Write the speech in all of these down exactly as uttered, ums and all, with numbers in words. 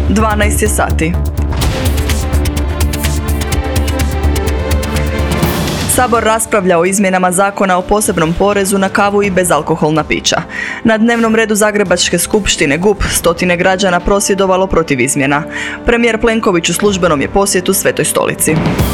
dvanaest je sati. Sabor raspravlja o izmjenama zakona o posebnom porezu na kavu i bezalkoholna pića. Na dnevnom redu Zagrebačke skupštine G U P stotine građana prosvjedovalo protiv izmjena. Premijer Plenković u službenom je posjetu Svetoj Stolici.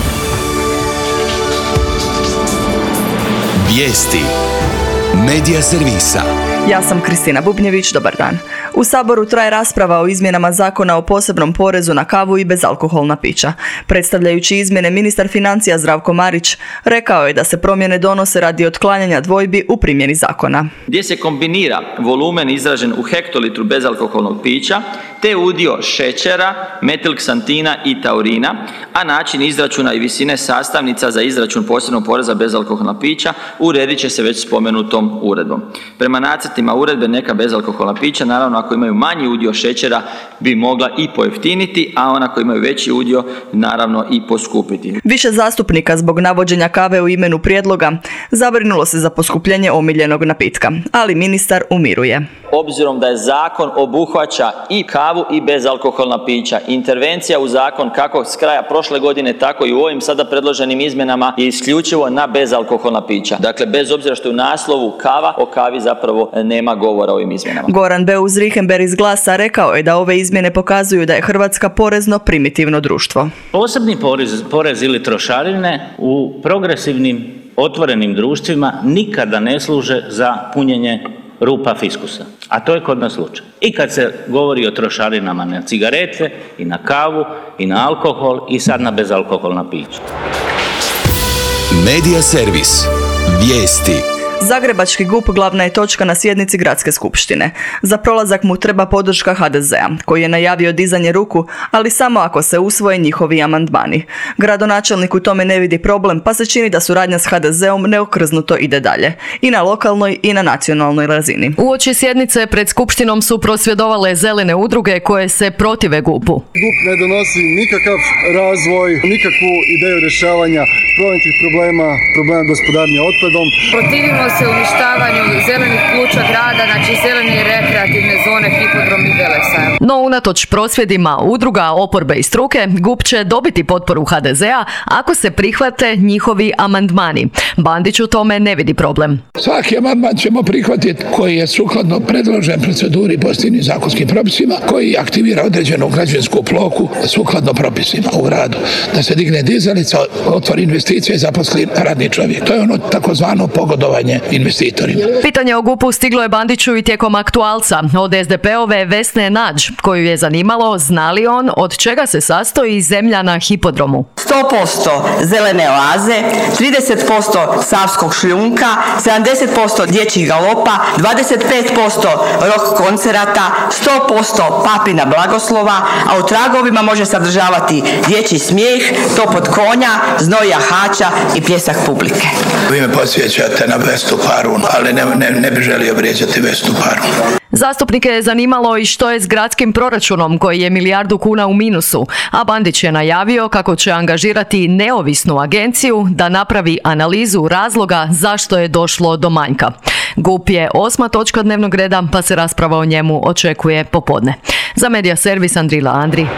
Vijesti Medija servisa. Ja sam Kristina Bubnjević, dobar dan. U Saboru traje rasprava o izmjenama zakona o posebnom porezu na kavu i bezalkoholna pića. Predstavljajući izmjene, ministar financija Zdravko Marić rekao je da se promjene donose radi otklanjanja dvojbi u primjeni zakona. Gdje se kombinira volumen izražen u hektolitru bezalkoholnog pića te udio šećera, metilksantina i taurina, a način izračuna i visine sastavnica za izračun posebnog poreza bezalkoholna pića uredit će se već spomenutom uredbom. Prema nacrtima uredbe neka bezalkoholna pića, naravno ako imaju manji udio šećera, bi mogla i pojeftiniti, a ona koji imaju veći udio, naravno i poskupiti. Više zastupnika zbog navođenja kave u imenu prijedloga zabrinulo se za poskupljenje omiljenog napitka, ali ministar umiruje. Obzirom da je zakon obuhvaća i kavu i bezalkoholna pića, intervencija u zakon kako s kraja prošle godine, tako i u ovim sada predloženim izmjenama je isključivo na bezalkoholna pića. Dakle, bez obzira što je u naslovu kava, o kavi zapravo nema govora o ovim izmjenama. Goran Beus Richembergh iz Glasa rekao je da ove izmjene pokazuju da je Hrvatska porezno primitivno društvo. Posebni porez, porez ili trošarine u progresivnim otvorenim društvima nikada ne služe za punjenje rupa fiskusa, a to je kod nas slučaj. I kad se govori o trošarinama na cigarete i na kavu i na alkohol i sad na bezalkoholna pića. Medija servis. Vijesti. Zagrebački G U P glavna je točka na sjednici Gradske skupštine. Za prolazak mu treba podrška H D Z-a, koji je najavio dizanje ruku, ali samo ako se usvoje njihovi amandmani. Gradonačelnik u tome ne vidi problem, pa se čini da suradnja s H D Z-om neokrznuto ide dalje. I na lokalnoj i na nacionalnoj razini. Uoči sjednice pred skupštinom su prosvjedovale zelene udruge koje se protive G U P-u. G U P ne donosi nikakav razvoj, nikakvu ideju rješavanja brojnih problema, problema gospodarenja otpadom. Protivimo se uništavanju zelenih pluća grada, znači zelene i rekreativne zone, hipodrom i Velesajam. No, unatoč prosvjedima udruga, oporbe i struke, G U P će dobiti potporu H D Z-a ako se prihvate njihovi amandmani. Bandić u tome ne vidi problem. Svaki amandman ćemo prihvatiti koji je sukladno predložen proceduri i pozitivnim zakonskim propisima, koji aktivira određenu građevinsku plohu sukladno propisima u gradu. Da se digne dizalica, otvori investicije i zaposli radni čovjek. To je ono takozvano pogodovanje investitorima. Pitanje o G U P-u stiglo je Bandiću i tijekom aktualca od S D P-ove Vesne Nađ, koju je zanimalo zna li on od čega se sastoji zemlja na hipodromu. sto posto zelene oaze, trideset posto savskog šljunka, sedamdeset posto dječjih galopa, dvadeset pet posto rock koncerata, sto posto papina blagoslova, a u tragovima može sadržavati dječji smijeh, topot konja, znoj jahača i pljesak publike. Vi me podsjećate na Vestu Parun, ali ne, ne, ne bi želio vrijeđati Vestu Parun. Zastupnike je zanimalo i što je s gradskim proračunom koji je milijardu kuna u minusu, a Bandić je najavio kako će angažirati neovisnu agenciju da napravi analizu razloga zašto je došlo do manjka. G U P je osma točka dnevnog reda, pa se rasprava o njemu očekuje popodne. Za Medija servis Andrila Andri.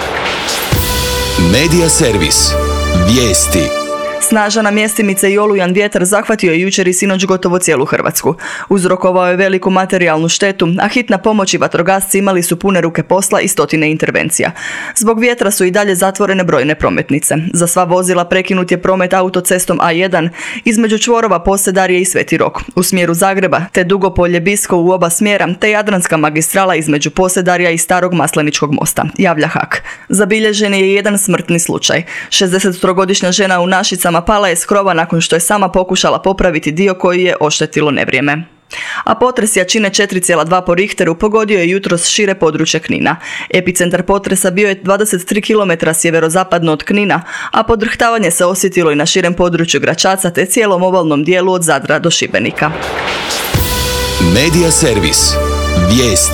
Medija servis. Vijesti. Snažan namjestimice i olujan vjetar zahvatio je jučer i sinoć gotovo cijelu Hrvatsku. Uzrokovao je veliku materijalnu štetu, a hitna pomoć i vatrogasci imali su pune ruke posla i stotine intervencija. Zbog vjetra su i dalje zatvorene brojne prometnice. Za sva vozila prekinut je promet autocestom A jedan između čvorova Posedarje i Sveti Rok u smjeru Zagreba, te Dugopolje Bisko u oba smjera, te Jadranska magistrala između Posedarja i Starog Masleničkog mosta, javlja H A K. Zabilježen je jedan smrtni slučaj. šezdesettrogodišnja žena u Našicama pala je s krova nakon što je sama pokušala popraviti dio koji je oštetilo nevrijeme. A potres jačine četiri zarez dva po Richteru pogodio je jutros šire područje Knina. Epicentar potresa bio je dvadeset tri kilometra sjeverozapadno od Knina, a podrhtavanje se osjetilo i na širem području Gračaca te cijelom obalnom dijelu od Zadra do Šibenika. Medija servis. Vijesti.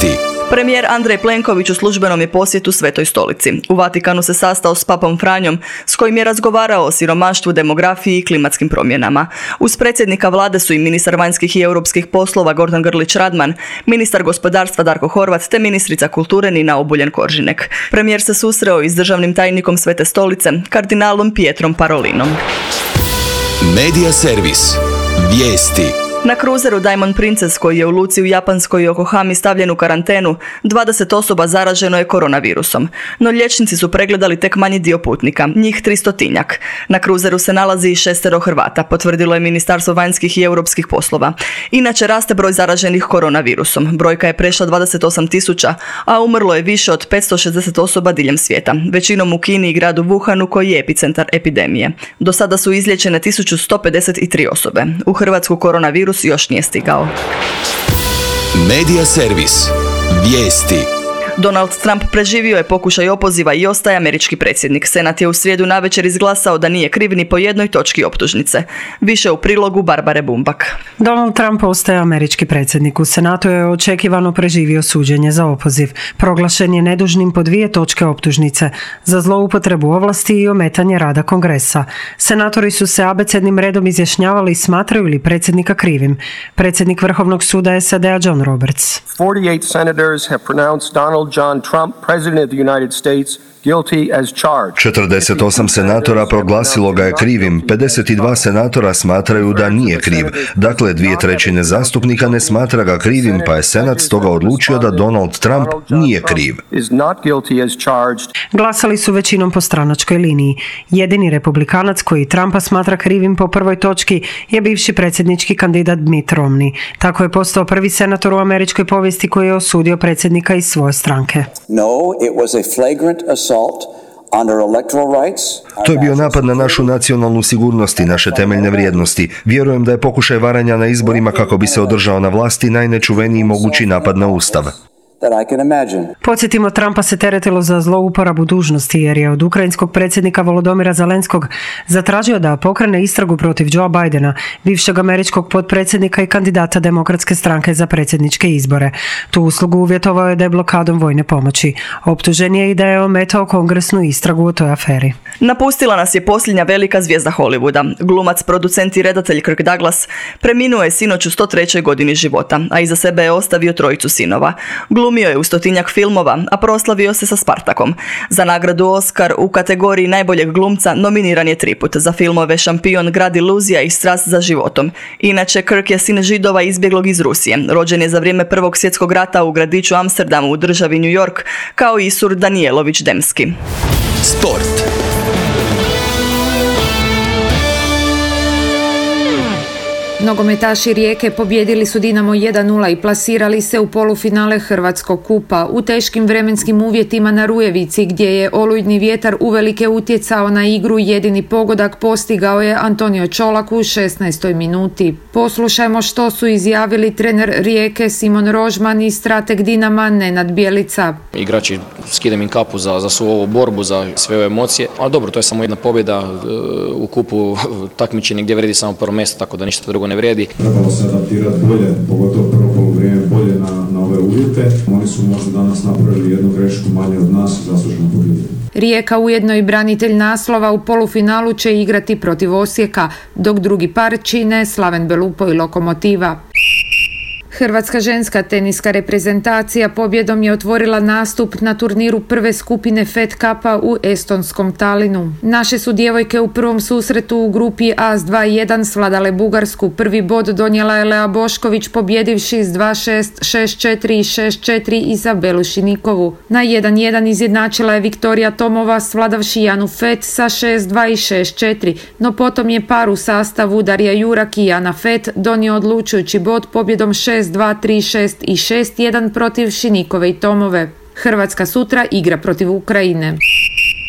Premijer Andrej Plenković u službenom je posjetu Svetoj stolici. U Vatikanu se sastao s papom Franjom, s kojim je razgovarao o siromaštvu, demografiji i klimatskim promjenama. Uz predsjednika vlade su i ministar vanjskih i europskih poslova Gordan Grlić Radman, ministar gospodarstva Darko Horvat te ministrica kulture Nina Obuljen Koržinek. Premijer se susreo i s državnim tajnikom Svete stolice, kardinalom Pietrom Parolinom. Medija servis. Vijesti. Na kruzeru Diamond Princess, koji je u luci u japanskoj Yokohami stavljen u karantenu, dvadeset osoba zaraženo je koronavirusom. No liječnici su pregledali tek manji dio putnika, njih tristotinjak. Na kruzeru se nalazi i šestero Hrvata, potvrdilo je Ministarstvo vanjskih i europskih poslova. Inače raste broj zaraženih koronavirusom. Brojka je prešla dvadeset osam tisuća, a umrlo je više od petsto šezdeset osoba diljem svijeta, većinom u Kini i gradu Wuhanu koji je epicentar epidemije. Do sada su izliječene tisuću sto pedeset tri osobe. U Hrvatsku koronavirus još nije stigao. Medija servis. Vijesti. Donald Trump preživio je pokušaj opoziva i ostaje američki predsjednik. Senat je u srijedu navečer izglasao da nije kriv ni po jednoj točki optužnice. Više u prilogu Barbare Bumbak. Donald Trump ostaje američki predsjednik. U Senatu je očekivano preživio suđenje za opoziv. Proglašen je nedužnim po dvije točke optužnice za zloupotrebu ovlasti i ometanje rada Kongresa. Senatori su se abecednim redom izjašnjavali i smatraju li predsjednika krivim. Predsjednik Vrhovnog suda S A D-a John Roberts. forty-eight senators have pronounced Donald John Trump, President of the United States, guilty as charged. četrdeset osam senatora proglasilo ga je krivim, pedeset dva senatora smatraju da nije kriv. Dakle, dvije trećine zastupnika ne smatra ga krivim, pa je Senat stoga odlučio da Donald Trump nije kriv. Glasali su većinom po stranačkoj liniji. Jedini republikanac koji Trumpa smatra krivim po prvoj točki je bivši predsjednički kandidat Mitt Romney. Tako je postao prvi senator u američkoj povijesti koji je osudio predsjednika iz svoje stranke. No, it was a flagrant assault. To je bio napad na našu nacionalnu sigurnost i naše temeljne vrijednosti. Vjerujem da je pokušaj varanja na izborima kako bi se održao na vlasti najnečuveniji mogući napad na Ustav. Podsjetimo, Trumpa se teretilo za zlouporabu dužnosti jer je od ukrajinskog predsjednika Volodomira Zelenskog zatražio da pokrene istragu protiv Joea Bidena, bivšeg američkog potpredsjednika i kandidata Demokratske stranke za predsjedničke izbore. Tu uslugu uvjetovao je deblokadom vojne pomoći. Optužen je i da je ometao kongresnu istragu o toj aferi. Napustila nas je posljednja velika zvijezda Hollywooda. Glumac, producent i redatelj Kirk Douglas preminuo je sinoć u sto trećoj godini života, a iza sebe je ostavio trojicu sinova. Glumio je u stotinjak filmova, a proslavio se sa Spartakom. Za nagradu Oscar u kategoriji najboljeg glumca nominiran je triput za filmove Šampion, Grad iluzija i Strast za životom. Inače, Kirk je sin Židova izbjeglog iz Rusije. Rođen je za vrijeme Prvog svjetskog rata u gradiću Amsterdamu u državi New York, kao Isur Danijelović Demski. Sport. Nogometaši Rijeke pobijedili su Dinamo jedan nula i plasirali se u polufinale Hrvatskog kupa. U teškim vremenskim uvjetima na Rujevici, gdje je olujni vjetar uvelike utjecao na igru, jedini pogodak postigao je Antonio Čolak u šesnaestoj minuti. Poslušajmo što su izjavili trener Rijeke Simon Rožman i strateg Dinama Nenad Bjelica. Igrači, skidam im kapu za, za svu ovu borbu, za sve ove emocije, ali dobro, to je samo jedna pobjeda u kupu takmičenja gdje vredi samo prvo mjesto, tako da ništa drugo ne vrijedi. Trebalo se adaptirati bolje, pogotovo prvo poluvrijeme bolje na, na ove uvjete. Oni su možda danas napravili jednu grešku manje od nas i zasluženo pobjedili. Rijeka, ujedno i branitelj naslova, u polufinalu će igrati protiv Osijeka, dok drugi par čine Slaven Belupo i Lokomotiva. Hrvatska ženska teniska reprezentacija pobjedom je otvorila nastup na turniru prve skupine Fed Cupa u estonskom Talinu. Naše su djevojke u prvom susretu u grupi A s dva jedan svladale Bugarsku. Prvi bod donijela je Lea Bošković pobjedivši s dva šest, šest četiri i šest četiri Izabelu Šinikovu. Na jedan jedan izjednačila je Viktorija Tomova svladavši Janu Fet sa šest dva i šest četiri, no potom je par u sastavu Darija Jurak i Jana Fet donio odlučujući bod pobjedom šest dva, tri šest i šest jedan protiv Šinikove i Tomove. Hrvatska sutra igra protiv Ukrajine.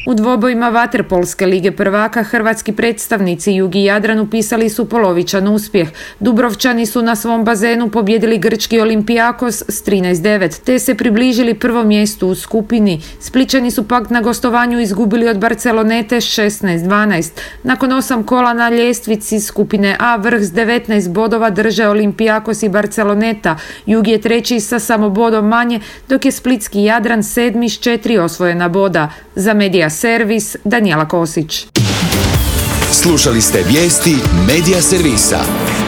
U dvobojima vaterpolske lige prvaka hrvatski predstavnici Jug i Jadran upisali su polovičan uspjeh. Dubrovčani su na svom bazenu pobjedili grčki Olympiakos s trinaest devet, te se približili prvom mjestu u skupini. Splićani su pak na gostovanju izgubili od Barcelonete šesnaest dvanaest. Nakon osam kola na ljestvici skupine A vrh s devetnaest bodova drže Olympiakos i Barceloneta. Jug je treći sa samo bodom manje, dok je splitski Jadran sedmi s četiri osvojena boda. Za Medija Servis, Danijela Kosić. Slušali ste vijesti Medija Servisa.